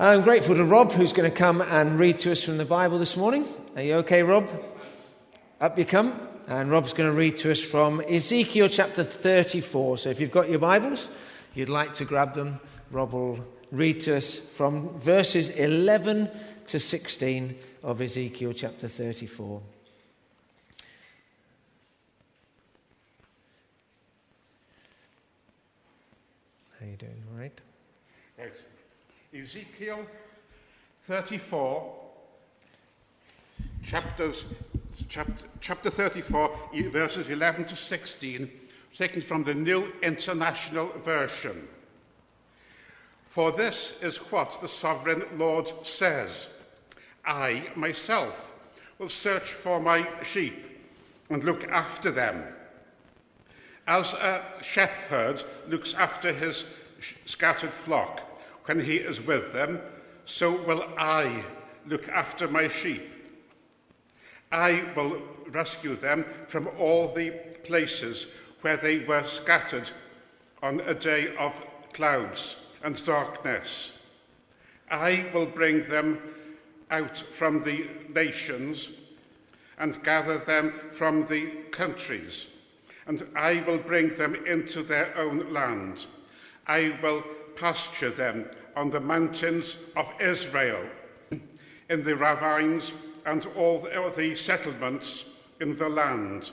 I'm grateful to Rob, who's going to come and read to us from the Bible this morning. Are you okay, Rob? Up you come. And Rob's going to read to us from Ezekiel chapter 34. So if you've got your Bibles, you'd like to grab them, Rob will read to us from verses 11 to 16 of Ezekiel chapter 34. How are you doing? All right? Right. Ezekiel 34, chapter 34, verses 11 to 16, taken from the New International Version. For this is what the Sovereign Lord says: I, myself, will search for my sheep and look after them. As a shepherd looks after his scattered flock when he is with them, so will I look after my sheep. I will rescue them from all the places where they were scattered on a day of clouds and darkness. I will bring them out from the nations and gather them from the countries, and I will bring them into their own land. I will pasture them on the mountains of Israel, in the ravines and all the settlements in the land.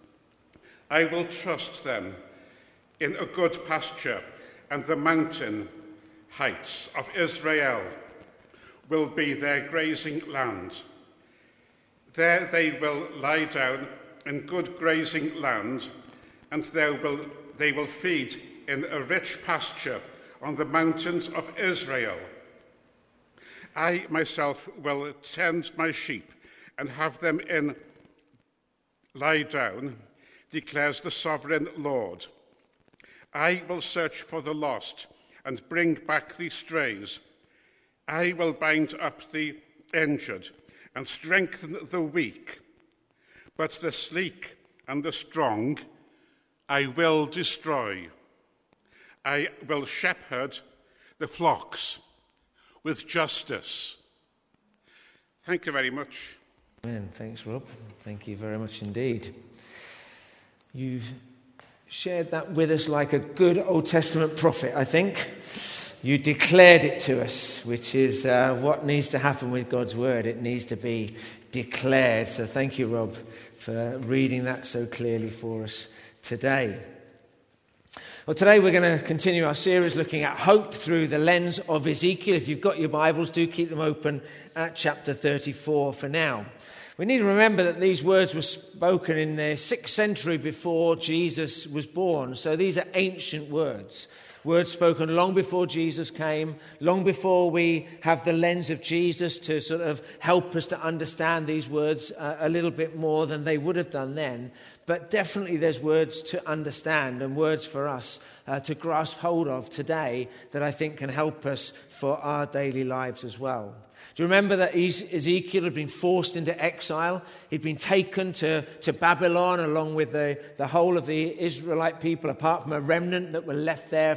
I will trust them in a good pasture, and the mountain heights of Israel will be their grazing land. There they will lie down in good grazing land, and they will feed in a rich pasture on the mountains of Israel. I myself will tend my sheep and have them lie down, declares the Sovereign Lord. I will search for the lost and bring back the strays. I will bind up the injured and strengthen the weak, but the sleek and the strong I will destroy. I will shepherd the flocks with justice. Thank you very much. Amen. Thanks, Rob. Thank you very much indeed. You've shared that with us like a good Old Testament prophet, I think. You declared it to us, which is what needs to happen with God's word. It needs to be declared. So thank you, Rob, for reading that so clearly for us today. Well, today we're going to continue our series looking at hope through the lens of Ezekiel. If you've got your Bibles, do keep them open at chapter 34 for now. We need to remember that these words were spoken in the 6th century before Jesus was born. So these are ancient words. Words spoken long before Jesus came, long before we have the lens of Jesus to sort of help us to understand these words a little bit more than they would have done then. But definitely there's words to understand and words for us to grasp hold of today that I think can help us for our daily lives as well. Do you remember that Ezekiel had been forced into exile? He'd been taken to Babylon along with the whole of the Israelite people, apart from a remnant that were left there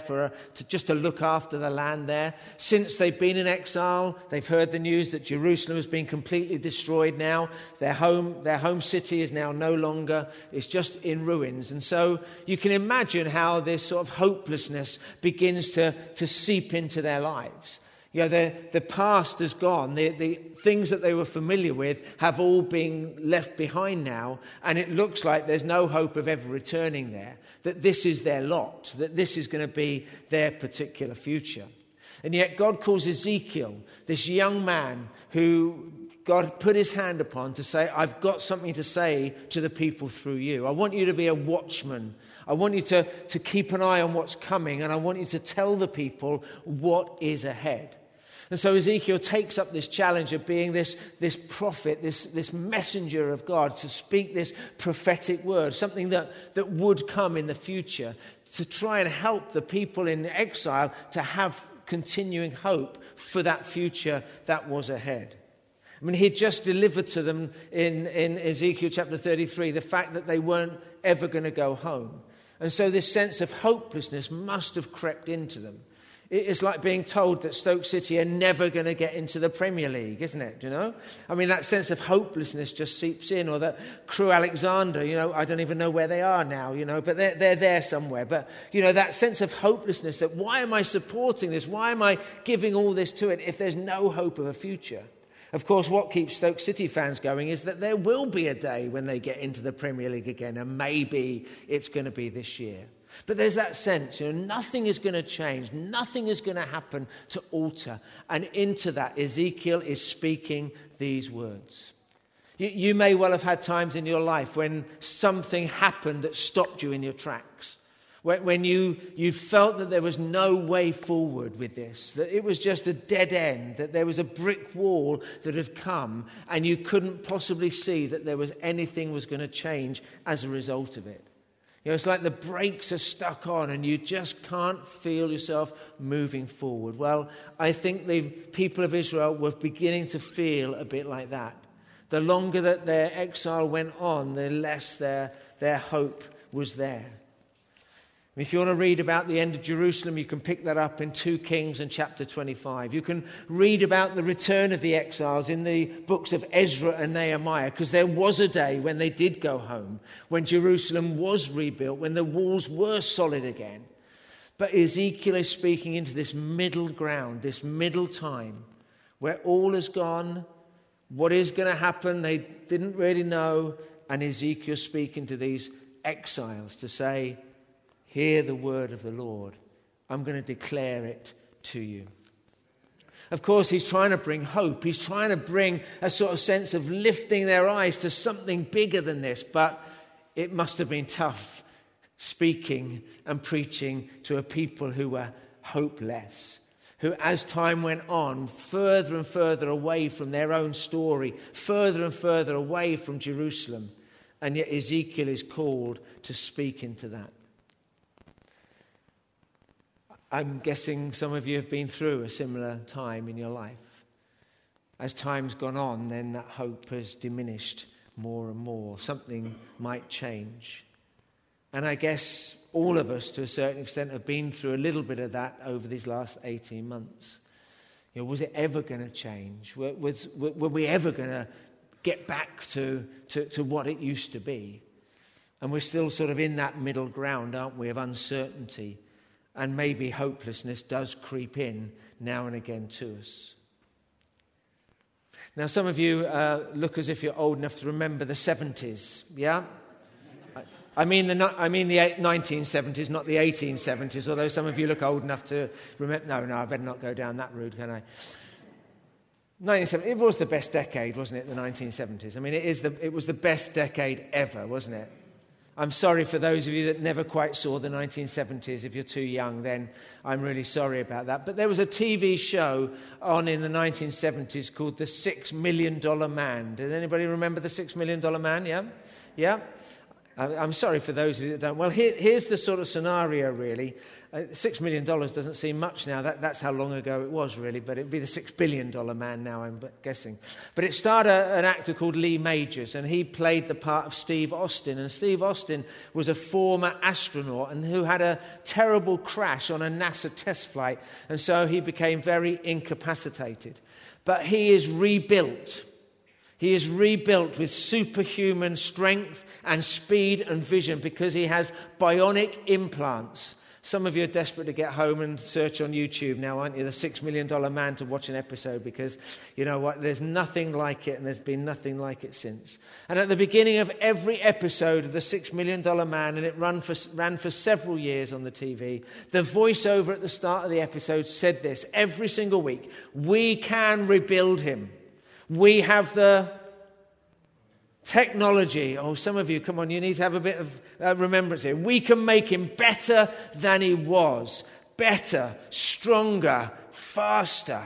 to look after the land there. Since they've been in exile, they've heard the news that Jerusalem has been completely destroyed now. Their home city is now no longer, it's just in ruins. And so you can imagine how this sort of hopelessness begins to seep into their lives. You know, the past is gone. The things that they were familiar with have all been left behind now, and it looks like there's no hope of ever returning there, that this is their lot, that this is going to be their particular future. And yet God calls Ezekiel, this young man who God put his hand upon to say, I've got something to say to the people through you. I want you to be a watchman. I want you to keep an eye on what's coming, and I want you to tell the people what is ahead. And so Ezekiel takes up this challenge of being this prophet, this messenger of God, to speak this prophetic word, something that would come in the future, to try and help the people in exile to have continuing hope for that future that was ahead. I mean, he'd just delivered to them in Ezekiel chapter 33 the fact that they weren't ever going to go home. And so this sense of hopelessness must have crept into them. It's like being told that Stoke City are never going to get into the Premier League, isn't it? Do you know? I mean, that sense of hopelessness just seeps in. Or that Crewe Alexandra, I don't even know where they are now, but they're there somewhere. But, that sense of hopelessness, that why am I supporting this? Why am I giving all this to it if there's no hope of a future? Of course, what keeps Stoke City fans going is that there will be a day when they get into the Premier League again, and maybe it's going to be this year. But there's that sense, nothing is going to change, nothing is going to happen to alter. And into that, Ezekiel is speaking these words. You may well have had times in your life when something happened that stopped you in your tracks. When you felt that there was no way forward with this, that it was just a dead end, that there was a brick wall that had come and you couldn't possibly see that there was anything was going to change as a result of it. It's like the brakes are stuck on and you just can't feel yourself moving forward. Well, I think the people of Israel were beginning to feel a bit like that. The longer that their exile went on, the less their hope was there. If you want to read about the end of Jerusalem, you can pick that up in 2 Kings and chapter 25. You can read about the return of the exiles in the books of Ezra and Nehemiah, because there was a day when they did go home, when Jerusalem was rebuilt, when the walls were solid again. But Ezekiel is speaking into this middle ground, this middle time, where all is gone. What is going to happen, they didn't really know. And Ezekiel's speaking to these exiles to say, hear the word of the Lord. I'm going to declare it to you. Of course, he's trying to bring hope. He's trying to bring a sort of sense of lifting their eyes to something bigger than this. But it must have been tough speaking and preaching to a people who were hopeless, who as time went on, further and further away from their own story, further and further away from Jerusalem. And yet Ezekiel is called to speak into that. I'm guessing some of you have been through a similar time in your life. As time's gone on, then that hope has diminished more and more. Something might change. And I guess all of us, to a certain extent, have been through a little bit of that over these last 18 months. Was it ever going to change? Were we ever going to get back to what it used to be? And we're still sort of in that middle ground, aren't we, of uncertainty. And maybe hopelessness does creep in now and again to us. Now, some of you look as if you're old enough to remember the 70s, yeah? I mean the 1970s, not the 1870s, although some of you look old enough to remember. No, I better not go down that route, can I? 1970, it was the best decade, wasn't it, the 1970s? I mean, it was the best decade ever, wasn't it? I'm sorry for those of you that never quite saw the 1970s. If you're too young, then I'm really sorry about that. But there was a TV show on in the 1970s called The $6 Million Man. Does anybody remember The $6 Million Man? Yeah? Yeah? I'm sorry for those of you that don't. Well, here's the sort of scenario, really. $6 million doesn't seem much now. That's how long ago it was, really. But it'd be the $6 billion man now, I'm guessing. But it starred an actor called Lee Majors, and he played the part of Steve Austin. And Steve Austin was a former astronaut and who had a terrible crash on a NASA test flight. And so he became very incapacitated. But he is rebuilt. He is rebuilt with superhuman strength and speed and vision because he has bionic implants. Some of you are desperate to get home and search on YouTube now, aren't you? The $6 Million Man to watch an episode because, you know what, there's nothing like it and there's been nothing like it since. And at the beginning of every episode of the $6 Million Man, and it ran for several years on the TV, the voiceover at the start of the episode said this every single week: we can rebuild him. We have the technology. Oh, some of you, come on, you need to have a bit of remembrance here. We can make him better than he was. Better, stronger, faster.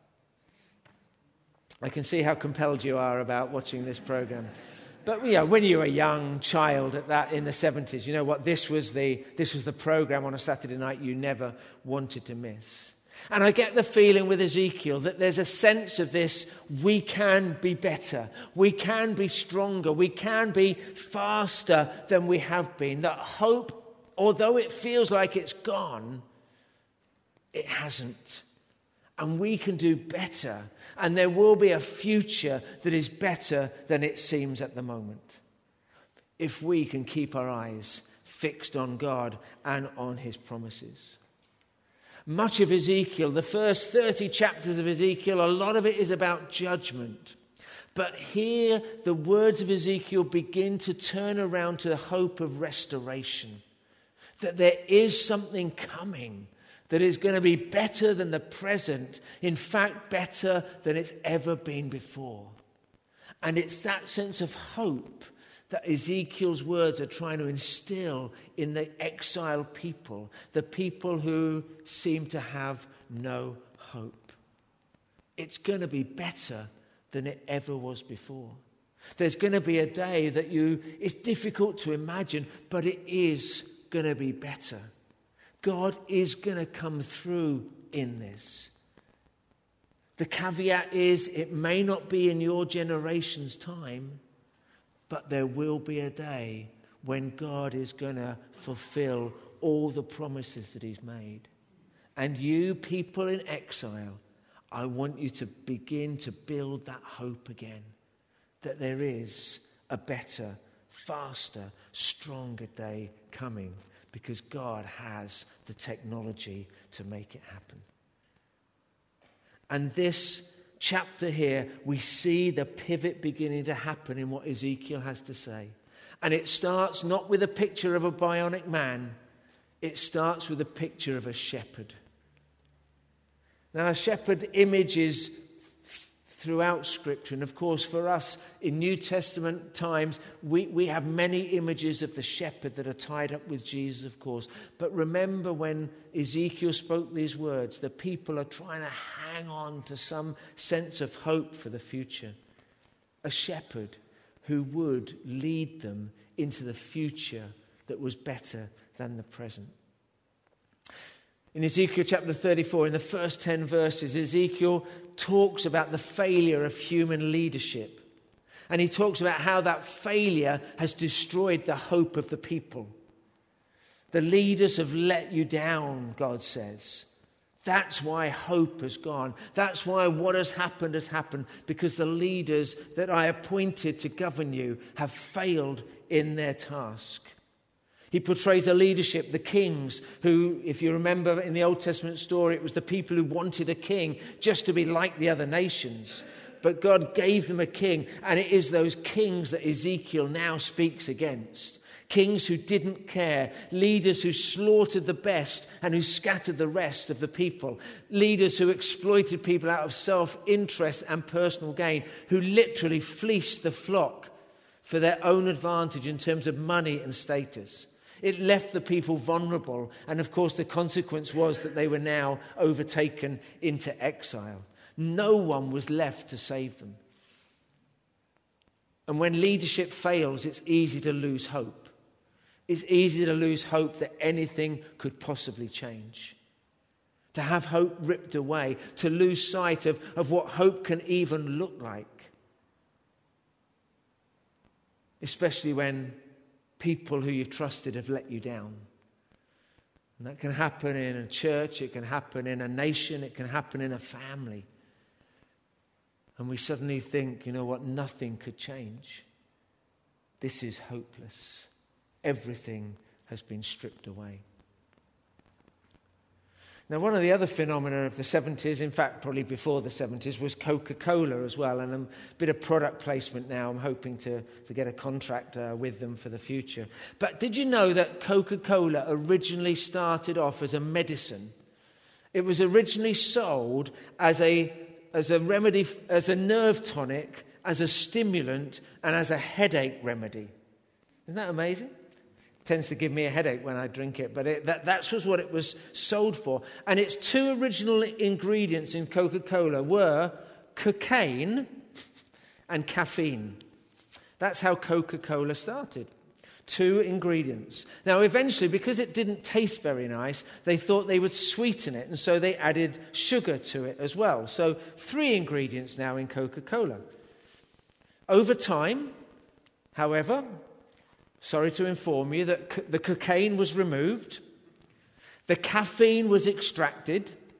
I can see how compelled you are about watching this program. But when you were a young child in the 70s, you know what? This was the program on a Saturday night you never wanted to miss. And I get the feeling with Ezekiel that there's a sense of this: we can be better, we can be stronger, we can be faster than we have been. That hope, although it feels like it's gone, It hasn't. And we can do better. And there will be a future that is better than it seems at the moment, if we can keep our eyes fixed on God and on his promises. Much of Ezekiel, the first 30 chapters of Ezekiel, a lot of it is about judgment. But here the words of Ezekiel begin to turn around to the hope of restoration. That there is something coming that is going to be better than the present. In fact, better than it's ever been before. And it's that sense of hope that Ezekiel's words are trying to instill in the exiled people. The people who seem to have no hope. It's going to be better than it ever was before. There's going to be a day that it's difficult to imagine, but it is going to be better. God is going to come through in this. The caveat is it may not be in your generation's time, but there will be a day when God is going to fulfill all the promises that he's made. And you people in exile, I want you to begin to build that hope again, that there is a better, faster, stronger day coming because God has the technology to make it happen. And this chapter here, we see the pivot beginning to happen in what Ezekiel has to say. And it starts not with a picture of a bionic man, it starts with a picture of a shepherd. Now, a shepherd image is throughout Scripture. And of course, for us in New Testament times, we have many images of the shepherd that are tied up with Jesus, of course. But remember when Ezekiel spoke these words, the people are trying to hang on to some sense of hope for the future. A shepherd who would lead them into the future that was better than the present. In Ezekiel chapter 34, in the first 10 verses, Ezekiel talks about the failure of human leadership. And he talks about how that failure has destroyed the hope of the people. The leaders have let you down, God says. That's why hope has gone. That's why what has happened, because the leaders that I appointed to govern you have failed in their task. He portrays a leadership, the kings, who, if you remember in the Old Testament story, it was the people who wanted a king just to be like the other nations. But God gave them a king, and it is those kings that Ezekiel now speaks against. Kings who didn't care, leaders who slaughtered the best and who scattered the rest of the people, leaders who exploited people out of self-interest and personal gain, who literally fleeced the flock for their own advantage in terms of money and status. It left the people vulnerable, and of course the consequence was that they were now overtaken into exile. No one was left to save them. And when leadership fails, it's easy to lose hope. It's easy to lose hope that anything could possibly change. To have hope ripped away, to lose sight of what hope can even look like. Especially when people who you've trusted have let you down. And that can happen in a church, it can happen in a nation, it can happen in a family. And we suddenly think, you know what, nothing could change. This is hopeless. Everything has been stripped away. Now, one of the other phenomena of the 70s, in fact, probably before the 70s, was Coca-Cola as well. And a bit of product placement now. I'm hoping to get a contract with them for the future. But did you know that Coca-Cola originally started off as a medicine? It was originally sold as a remedy, as a nerve tonic, as a stimulant, and as a headache remedy. Isn't that amazing? Tends to give me a headache when I drink it, but that's what it was sold for. And its two original ingredients in Coca-Cola were cocaine and caffeine. That's how Coca-Cola started. Two ingredients. Now, eventually, because it didn't taste very nice, they thought they would sweeten it, and so they added sugar to it as well. So 3 ingredients now in Coca-Cola. Over time, however, sorry to inform you that the cocaine was removed, the caffeine was extracted,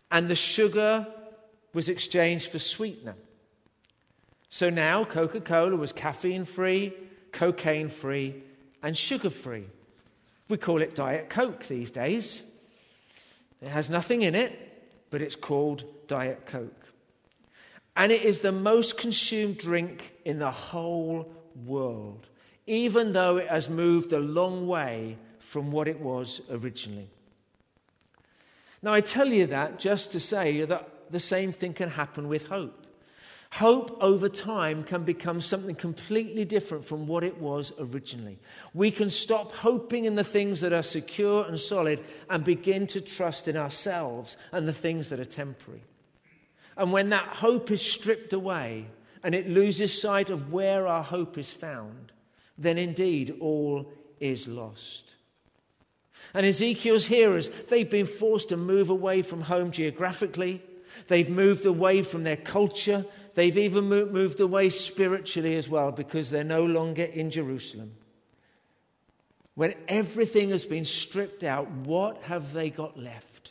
And the sugar was exchanged for sweetener. So now Coca-Cola was caffeine-free, cocaine-free, and sugar-free. We call it Diet Coke these days. It has nothing in it, but it's called Diet Coke. And it is the most consumed drink in the whole world, even though it has moved a long way from what it was originally. Now, I tell you that just to say that the same thing can happen with hope. Hope over time can become something completely different from what it was originally. We can stop hoping in the things that are secure and solid and begin to trust in ourselves and the things that are temporary. And when that hope is stripped away and it loses sight of where our hope is found, then indeed all is lost. And Ezekiel's hearers, they've been forced to move away from home geographically. They've moved away from their culture. They've even moved away spiritually as well, because they're no longer in Jerusalem. When everything has been stripped out, what have they got left?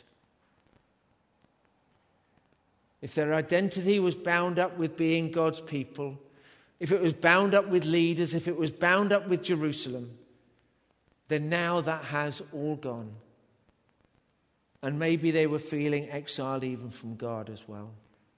If their identity was bound up with being God's people, if it was bound up with leaders, if it was bound up with Jerusalem, then now that has all gone. And maybe they were feeling exiled even from God as well.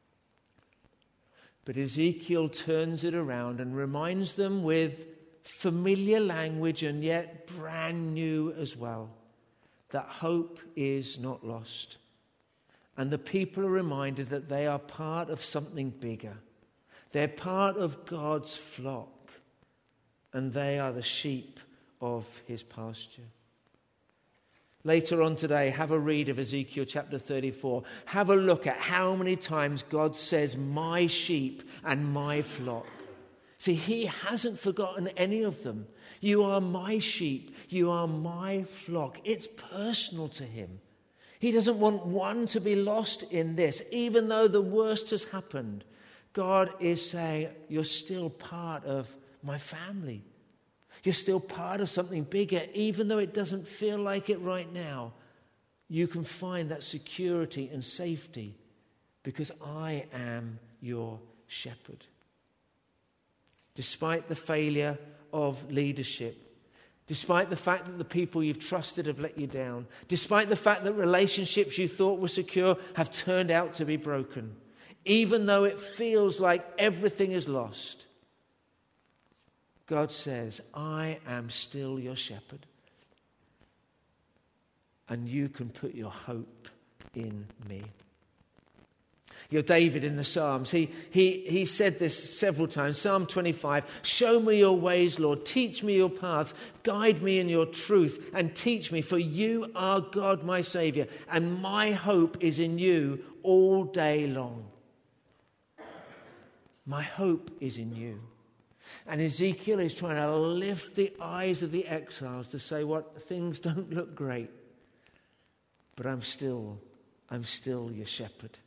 But Ezekiel turns it around and reminds them with familiar language and yet brand new as well, that hope is not lost. And the people are reminded that they are part of something bigger. They're part of God's flock, and they are the sheep of his pasture. Later on today, have a read of Ezekiel chapter 34. Have a look at how many times God says, my sheep and my flock. See, he hasn't forgotten any of them. You are my sheep. You are my flock. It's personal to him. He doesn't want one to be lost in this. Even though the worst has happened, God is saying, you're still part of my family. You're still part of something bigger, even though it doesn't feel like it right now. You can find that security and safety because I am your shepherd. Despite the failure of leadership, despite the fact that the people you've trusted have let you down, despite the fact that relationships you thought were secure have turned out to be broken, even though it feels like everything is lost, God says, I am still your shepherd. And you can put your hope in me. You know, David in the Psalms, he said this several times. Psalm 25, show me your ways, Lord. Teach me your paths. Guide me in your truth and teach me. For you are God, my Saviour, and my hope is in you all day long. My hope is in you. And Ezekiel is trying to lift the eyes of the exiles to say, what, things don't look great, but I'm still your shepherd.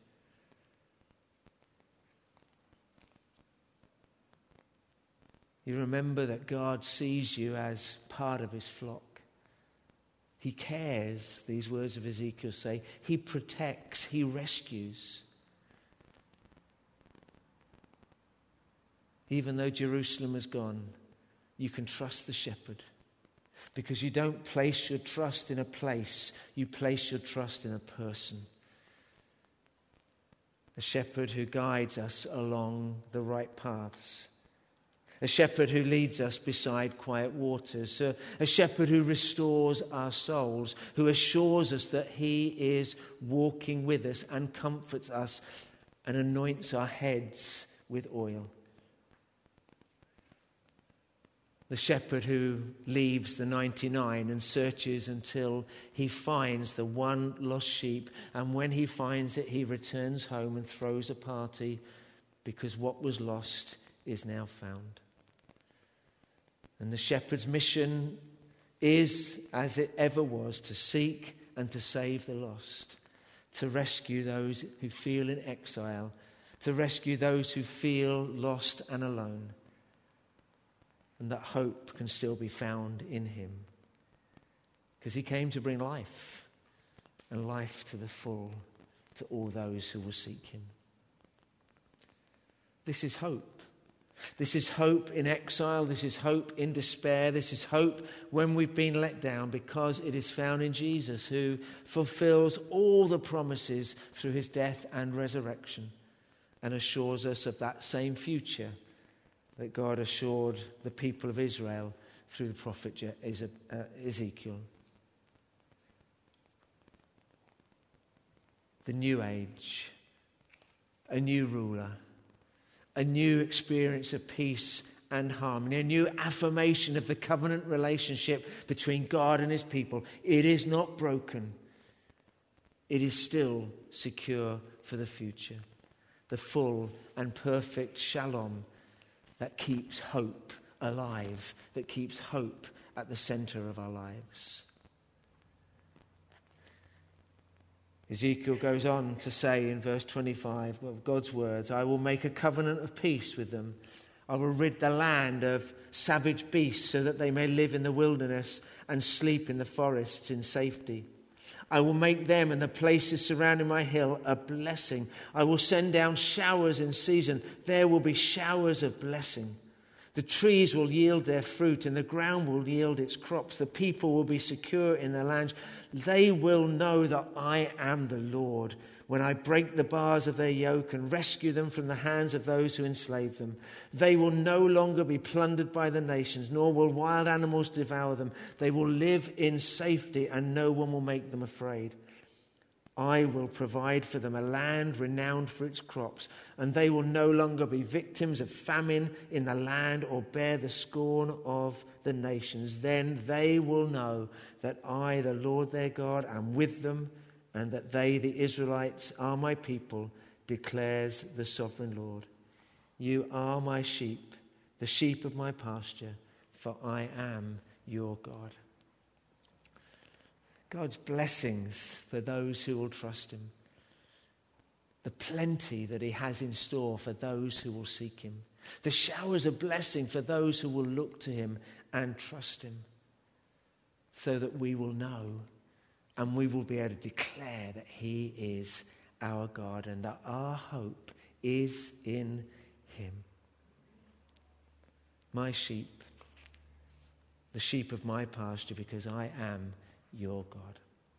You remember that God sees you as part of his flock. He cares, these words of Ezekiel say. He protects, he rescues. Even though Jerusalem is gone, you can trust the shepherd. Because you don't place your trust in a place, you place your trust in a person. A shepherd who guides us along the right paths. A shepherd who leads us beside quiet waters. A shepherd who restores our souls, who assures us that he is walking with us and comforts us and anoints our heads with oil. The shepherd who leaves the 99 and searches until he finds the one lost sheep. And when he finds it, he returns home and throws a party because what was lost is now found. And the shepherd's mission is, as it ever was, to seek and to save the lost, to rescue those who feel in exile, to rescue those who feel lost and alone. And that hope can still be found in him. Because he came to bring life, and life to the full. to all those who will seek him. This is hope. This is hope in exile. This is hope in despair. This is hope when we've been let down, because it is found in Jesus, who fulfills all the promises through his death and resurrection and assures us of that same future that God assured the people of Israel through the prophet Ezekiel. The new age, a new ruler, a new experience of peace and harmony, a new affirmation of the covenant relationship between God and his people. It is not broken. It is still secure for the future. The full and perfect shalom that keeps hope alive, that keeps hope at the center of our lives. Ezekiel goes on to say in verse 25 of God's words, I will make a covenant of peace with them. I will rid the land of savage beasts so that they may live in the wilderness and sleep in the forests in safety. I will make them and the places surrounding my hill a blessing. I will send down showers in season. There will be showers of blessing. The trees will yield their fruit and the ground will yield its crops. The people will be secure in their land. They will know that I am the Lord when I break the bars of their yoke and rescue them from the hands of those who enslave them. They will no longer be plundered by the nations, nor will wild animals devour them. They will live in safety and no one will make them afraid. I will provide for them a land renowned for its crops, and they will no longer be victims of famine in the land or bear the scorn of the nations. Then they will know that I, the Lord their God, am with them, and that they, the Israelites, are my people, declares the sovereign Lord. You are my sheep, the sheep of my pasture, for I am your God. God's blessings for those who will trust him. The plenty that he has in store for those who will seek him. The showers of blessing for those who will look to him and trust him. So that we will know and we will be able to declare that he is our God and that our hope is in him. My sheep, the sheep of my pasture, because I am your God.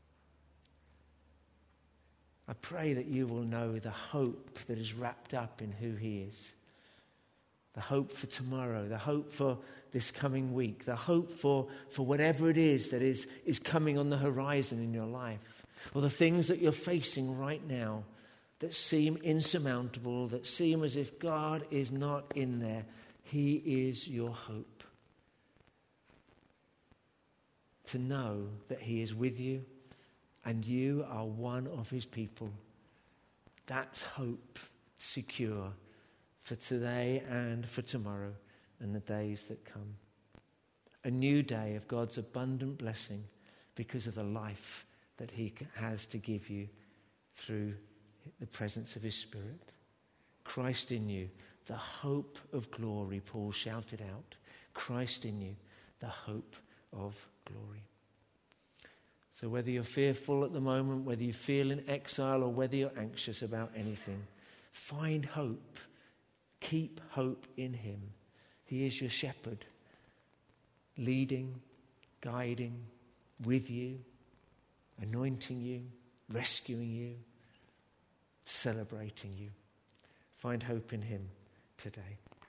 I pray that you will know the hope that is wrapped up in who he is. The hope for tomorrow, the hope for this coming week, the hope for whatever it is that is coming on the horizon in your life, or the things that you're facing right now that seem insurmountable, that seem as if God is not in there. He is your hope. To know that he is with you and you are one of his people. That's hope secure for today and for tomorrow and the days that come. A new day of God's abundant blessing because of the life that he has to give you through the presence of his Spirit. Christ in you, the hope of glory, Paul shouted out. Christ in you, the hope of glory. So whether you're fearful at the moment, whether you feel in exile, or whether you're anxious about anything, find hope. Keep hope in him. He is your shepherd, leading, guiding, with you, anointing you, rescuing you, celebrating you. Find hope in him today.